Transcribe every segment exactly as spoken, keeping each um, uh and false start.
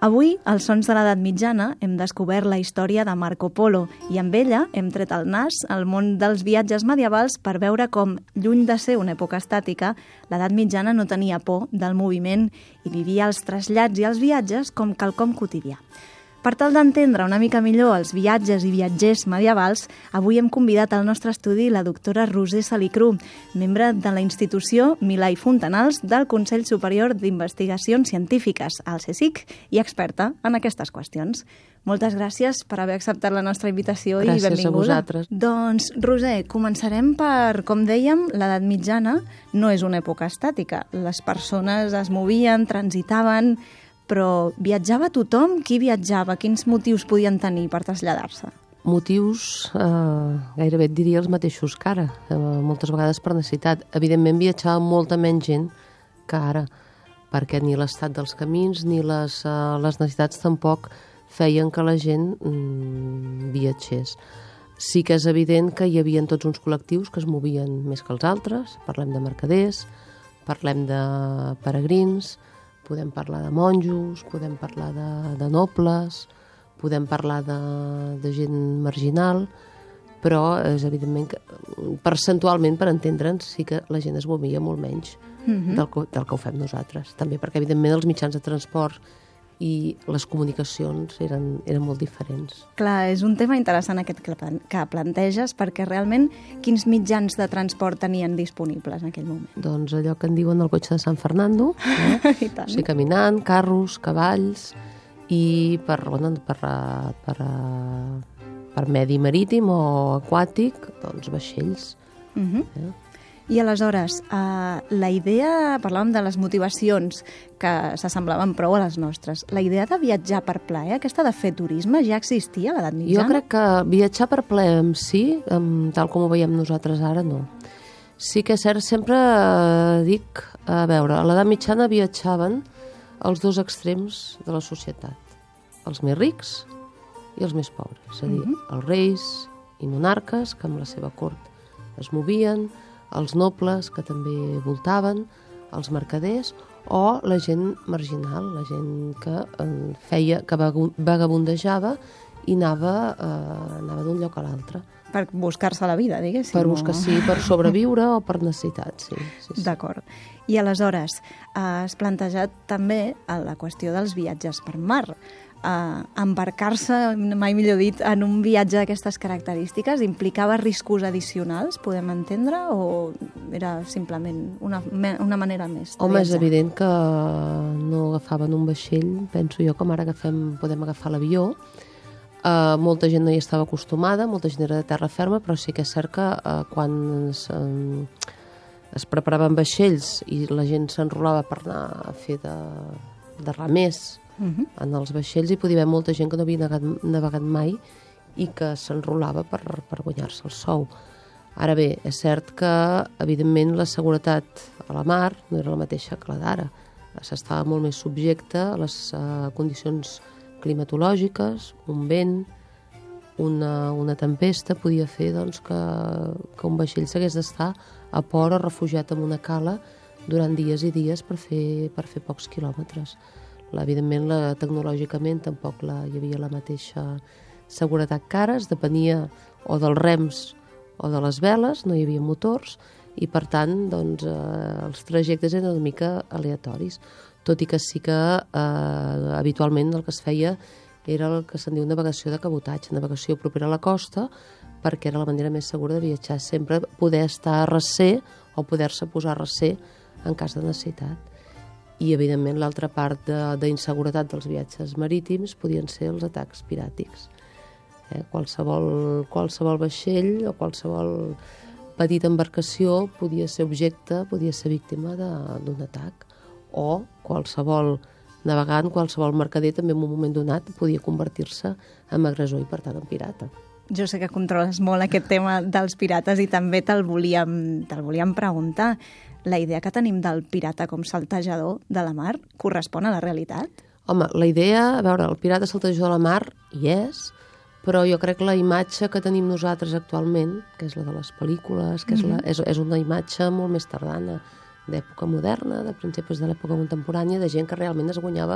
Avui, als Sons de l'Edat Mitjana, hem descobert la història de Marco Polo i amb ella hem tret el nas al món dels viatges medievals per veure com, lluny de ser una època estàtica, l'Edat Mitjana no tenia por del moviment i vivia els trasllats i els viatges com quelcom quotidià. Per tal d'entendre una mica millor els viatges i viatgers medievals, avui hem convidat al nostre estudi la doctora Roser Salicru, membre de la institució Milà i Fontanals del Consell Superior d'Investigacions Científiques, el CSIC, i experta en aquestes qüestions. Moltes gràcies per haver acceptat la nostra invitació gràcies i benvinguda. Gràcies a vosaltres. Doncs, Roser, començarem per, com dèiem, l'edat mitjana no és una època estàtica. Les persones es movien, transitaven, però viatjava tothom? Qui viatjava? Quins motius podien tenir per traslladar-se? Motius, eh, gairebé et diria els mateixos que ara, eh, moltes vegades per necessitat. Evidentment viatjava molta menys gent que ara, perquè ni l'estat dels camins ni les, eh, les necessitats tampoc feien que la gent mm, viatgés. Sí que és evident que hi havia tots uns col·lectius que es movien més que els altres. Parlem de mercaders, parlem de peregrins, podem parlar de monjos, podem parlar de, de nobles, podem parlar de, de gent marginal, però és evidentment que percentualment, per entendre'ns, sí que la gent es movia molt menys mm-hmm. del, que, del que ho fem nosaltres. També perquè, evidentment, els mitjans de transport i les comunicacions eren, eren molt diferents. Clar, és un tema interessant aquest que, que planteges, perquè realment quins mitjans de transport tenien disponibles en aquell moment? Doncs allò que en diuen el cotxe de San Fernando, eh? I tant. O sigui, caminant, carros, cavalls, i per, bueno, per, per, per medi marítim o aquàtic, doncs vaixells. Uh-huh. eh? I aleshores, eh, la idea, parlàvem de les motivacions que s'assemblaven prou a les nostres. La idea de viatjar per plaer, aquesta de fer turisme, ja existia a l'edat mitjana? Jo crec que viatjar per plaer en si, tal com ho veiem nosaltres ara, no. Sí que és cert, sempre dic, a veure, a l'edat mitjana viatjaven els dos extrems de la societat, els més rics i els més pobres. És a dir, uh-huh. els reis i monarques, que amb la seva cort es movien, els nobles, que també voltaven, els mercaders, o la gent marginal, la gent que feia, que vagabundejava i anava, eh, anava d'un lloc a l'altre. Per buscar-se la vida, diguéssim. Per buscar, sí, per sobreviure o per necessitat, sí. sí, sí. D'acord. I aleshores, has plantejat també la qüestió dels viatges per mar. Uh, embarcar-se, mai millor dit, en un viatge d'aquestes característiques implicava riscos addicionals, podem entendre, o era simplement una, una manera més de Home, viatjar? És evident que no agafaven un vaixell, penso jo, com ara agafem, podem agafar l'avió. Uh, molta gent no hi estava acostumada, molta gent era de terra ferma, però sí que és cert que uh, quan es, um, es preparaven vaixells i la gent s'enrolava per anar a fer de, de remers, Uh-huh. en els vaixells hi podia haver molta gent que no havia navegat, navegat mai i que s'enrolava per, per guanyar-se el sou. Ara bé, és cert que, evidentment, la seguretat a la mar no era la mateixa que la d'ara. S'estava molt més subjecte a les uh, condicions climatològiques, un vent, una, una tempesta podia fer doncs, que, que un vaixell s'hagués d'estar a port o refugiat en una cala durant dies i dies per fer, per fer pocs quilòmetres. Evidentment, la, tecnològicament tampoc la, hi havia la mateixa seguretat que ara, es depenia o dels rems o de les veles, no hi havia motors, i per tant doncs, eh, els trajectes eren una mica aleatoris, tot i que sí que eh, habitualment el que es feia era el que se'n diu navegació de cabotatge, navegació propera a la costa, perquè era la manera més segura de viatjar, sempre poder estar a recer o poder-se posar a recer en cas de necessitat. I, evidentment, l'altra part d'inseguretat de, dels viatges marítims podien ser els atacs piràtics. Eh, qualsevol, qualsevol vaixell o qualsevol petita embarcació podia ser objecte, podia ser víctima d'un atac. O qualsevol navegant, qualsevol mercader, també en un moment donat podia convertir-se en agressor i, per tant, en pirata. Jo sé que controles molt aquest tema dels pirates i també te'l volíem, te'l volíem preguntar. La idea que tenim del pirata com saltejador de la mar correspon a la realitat? Home, la idea, a veure, el pirata saltejador de la mar hi és, però jo crec que la imatge que tenim nosaltres actualment, que és la de les pel·lícules, que és, la, és, és una imatge molt més tardana, d'època moderna, de principis de l'època contemporània, de gent que realment es guanyava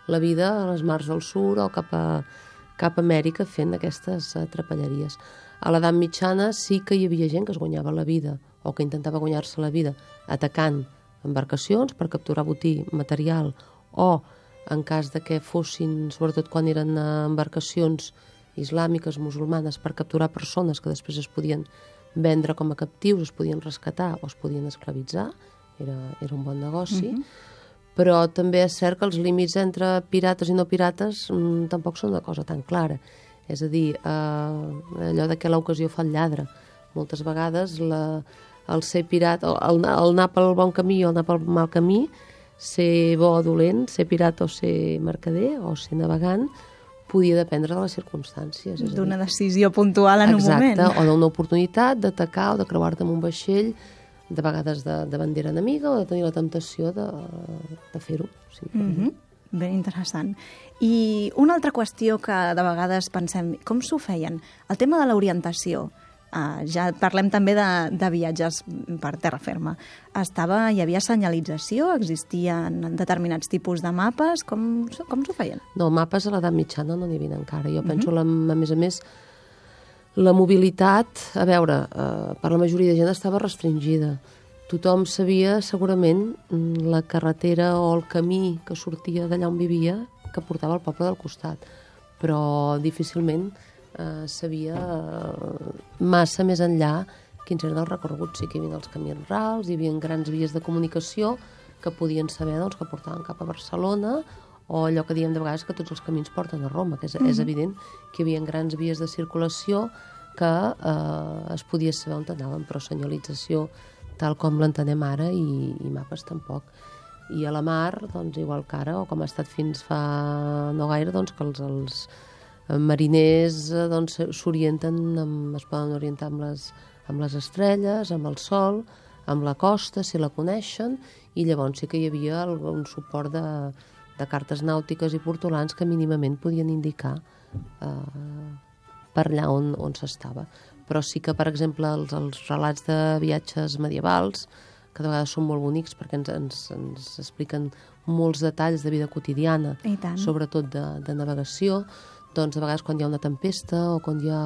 la vida a les mars del sud o cap a, cap a Amèrica fent aquestes uh, trapelleries. A l'edat mitjana sí que hi havia gent que es guanyava la vida o que intentava guanyar-se la vida atacant embarcacions per capturar botí, material, o en cas de que fossin, sobretot quan eren embarcacions islàmiques, musulmanes, per capturar persones que després es podien vendre com a captius, es podien rescatar o es podien esclavitzar, era, era un bon negoci, mm-hmm. però també és cert que els límits entre pirates i no pirates mmm, tampoc són una cosa tan clara. És a dir, eh, allò de que l'ocasió fa el lladre. Moltes vegades la, el ser pirat, el, el anar pel bon camí o anar pel mal camí, ser bo o dolent, ser pirat o ser mercader o ser navegant, podia dependre de les circumstàncies. D'una decisió puntual en exacte, un moment. Exacte, o d'una oportunitat d'atacar o de creuar-te amb un vaixell, de vegades de, de bandera enemiga o de tenir la temptació de, de fer-ho. Mm-hmm. Ben interessant. I una altra qüestió que de vegades pensem, com s'ho feien? El tema de l'orientació. Uh, ja parlem també de, de viatges per terra ferma. Estava, hi havia senyalització? Existien determinats tipus de mapes? Com, com s'ho feien? No, mapes a l'edat mitjana no n'hi havia encara. Jo penso, mm-hmm. la, a més a més, la mobilitat, a veure, uh, per la majoria de gent estava restringida. Tothom sabia, segurament, la carretera o el camí que sortia d'allà on vivia, que portava al poble del costat. Però difícilment eh, sabia eh, massa més enllà quins eren els recorreguts. Sí que hi havia els camins rals, hi havia grans vies de comunicació que podien saber doncs, que portaven cap a Barcelona, o allò que diem de vegades que tots els camins porten a Roma, que és, mm-hmm. és evident que hi havia grans vies de circulació que eh, es podia saber on anaven, però senyalització tal com l'entenem ara, i, i mapes tampoc. I a la mar, doncs, igual que ara, o com ha estat fins fa no gaire, doncs, que els, els mariners doncs, s'orienten, amb, es poden orientar amb les, amb les estrelles, amb el sol, amb la costa, si la coneixen, i llavors sí que hi havia un suport de, de cartes nàutiques i portolans que mínimament podien indicar eh, per allà on, on s'estava. Però sí que, per exemple, els, els relats de viatges medievals, que de vegades són molt bonics perquè ens, ens, ens expliquen molts detalls de vida quotidiana, sobretot de, de navegació, doncs de vegades quan hi ha una tempesta o quan hi ha,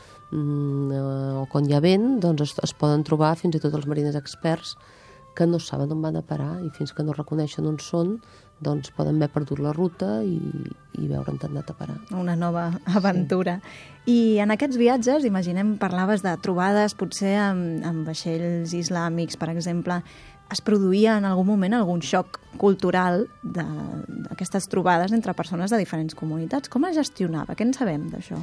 mm, o quan hi ha vent, doncs es, es poden trobar fins i tot els mariners experts que no saben on van a parar i fins que no reconeixen on són, doncs poden haver perdut la ruta i, i veure on han anat a parar. Una nova aventura. Sí. I en aquests viatges, imaginem, parlaves de trobades potser amb, amb vaixells islàmics, per exemple. Es produïa en algun moment algun xoc cultural d'aquestes trobades entre persones de diferents comunitats? Com es gestionava? Què en sabem d'això?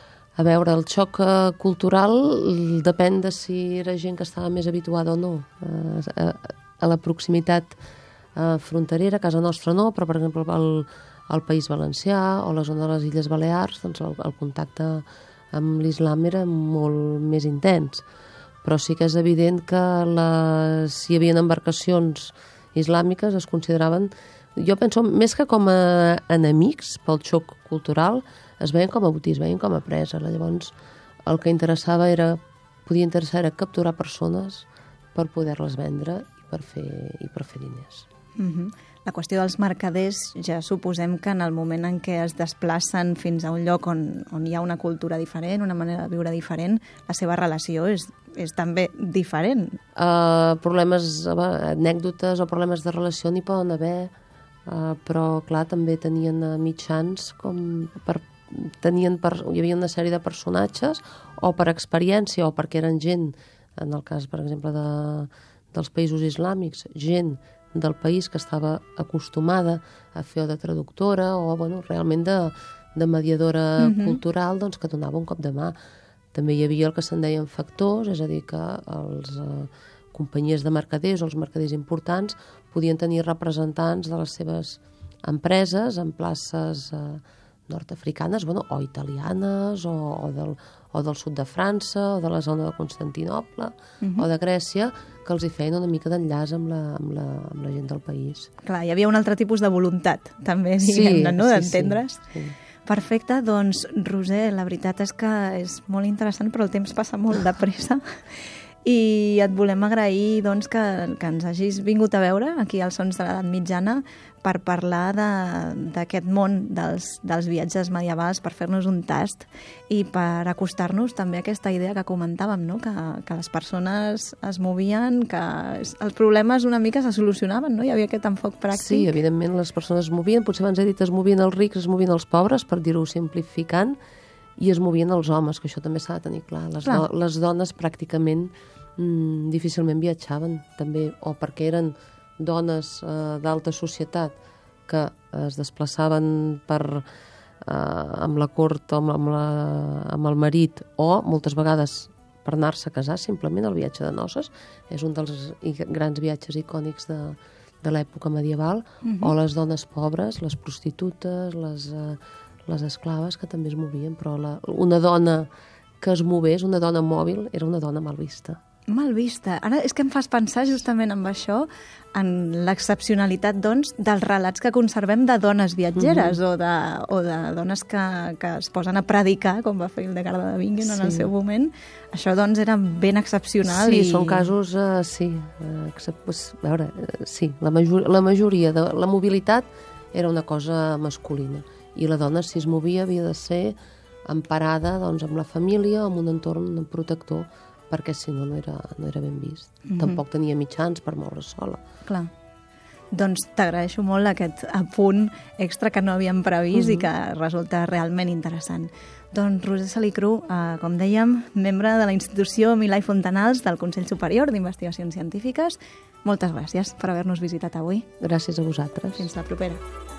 A veure, el xoc eh, cultural depèn de si era gent que estava més habituada o no. Eh, a, a la proximitat eh, fronterera, a casa nostra no, però per exemple el, el País Valencià o la zona de les Illes Balears, doncs el, el contacte amb l'islam era molt més intens. Però sí que és evident que les, si hi havia embarcacions islàmiques es consideraven, jo penso, més que com a enemics pel xoc cultural, es veien com a botí, es veien com a presa. Llavors, el que interessava era, podia interessar era capturar persones per poder-les vendre i per fer, i per fer diners. Mm-hmm. La qüestió dels mercaders, ja suposem que en el moment en què es desplacen fins a un lloc on, on hi ha una cultura diferent, una manera de viure diferent, la seva relació és, és també diferent. Uh, problemes, anècdotes o problemes de relació n'hi poden haver, uh, però clar, també tenien mitjans com per tenien per, hi havia una sèrie de personatges o per experiència o perquè eren gent, en el cas per exemple de, dels països islàmics, gent del país que estava acostumada a fer de traductora o bueno, realment de, de mediadora mm-hmm. cultural, doncs, que donava un cop de mà. També hi havia el que se'n deien factors, és a dir, que els eh, companyies de mercaders o els mercaders importants podien tenir representants de les seves empreses en places eh, nord-africanes, bueno, o italianes, o, o, del, o del sud de França, o de la zona de Constantinoble, uh-huh. o de Grècia, que els hi feien una mica d'enllaç amb la, amb, la, amb la gent del país. Clar, hi havia un altre tipus de voluntat, també, diguem-ne, no? Sí, d'entendre's. Sí, sí. Perfecte, doncs, Roser, la veritat és que és molt interessant, però el temps passa molt de pressa. i et volem agrair doncs, que, que ens hagis vingut a veure aquí als Sons de l'Edat Mitjana per parlar d'aquest món dels, dels viatges medievals, per fer-nos un tast i per acostar-nos també a aquesta idea que comentàvem, no? que, que les persones es movien, que els problemes una mica se solucionaven, no? Hi havia aquest enfoc pràctic. Sí, evidentment les persones es movien, potser abans he dit es movien els rics, es movien els pobres, per dir-ho simplificant, i es movien els homes, que això també s'ha de tenir clar. Les, clar. Do les dones pràcticament mmm, difícilment viatjaven, també, o perquè eren dones eh, d'alta societat que es desplaçaven per, eh, amb la cort o amb, amb, la, amb el marit, o moltes vegades per anar-se a casar, simplement el viatge de noces, és un dels grans viatges icònics de, de l'època medieval, uh-huh. o les dones pobres, les prostitutes, les, eh, les esclaves, que també es movien, però la, una dona que es movés, una dona mòbil, era una dona mal vista. Mal vista. Ara és que em fas pensar justament amb això, en l'excepcionalitat, doncs, dels relats que conservem de dones viatgeres, mm-hmm. o, de, o de dones que, que es posen a predicar, com va fer Hildegarda de Bingen sí. en el seu moment. Això, doncs, era ben excepcional. Sí, i... són casos, uh, sí. Uh, pues, a veure, uh, sí, la, major, la majoria de la mobilitat era una cosa masculina. I la dona, si es movia, havia de ser emparada, doncs, amb la família o amb un entorn protector, perquè si no, no era, no era ben vist. Mm-hmm. Tampoc tenia mitjans per moure sola. Clar. Doncs t'agraeixo molt aquest apunt extra que no havíem previst mm-hmm. i que resulta realment interessant. Doncs Roser Salicru, eh, com dèiem, membre de la institució Milà i Fontanals del Consell Superior d'Investigacions Científiques, moltes gràcies per haver-nos visitat avui. Gràcies a vosaltres. Fins la propera.